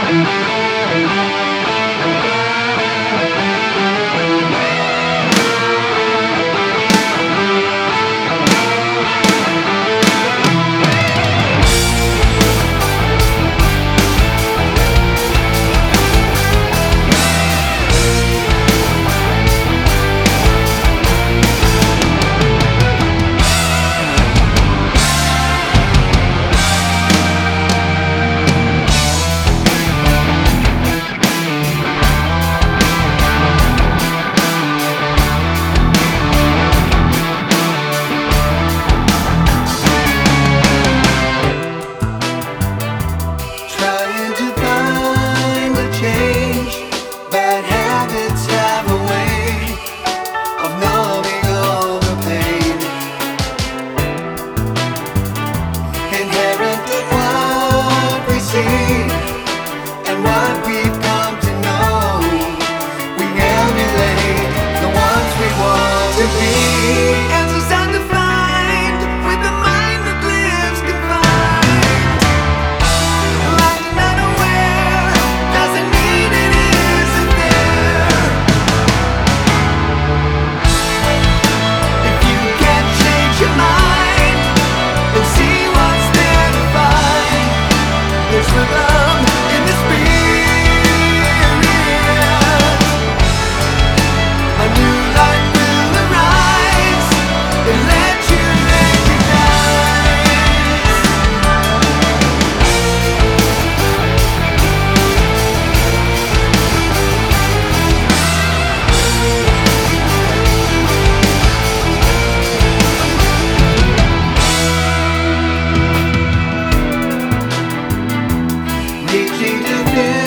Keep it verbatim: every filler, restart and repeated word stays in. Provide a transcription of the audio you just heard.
Trying to find the change. Bad habits have a way of numbing all the pain. Inherent in what we see and what we've come to know. We emulate the ones we want to be. Answers undefined with the mind that lives confined. Mind unaware doesn't mean it isn't there. If you can't change your mind, then see what's there to find. There's rhythm in the spirit. A new light will arise and let you recognize. Reaching to feel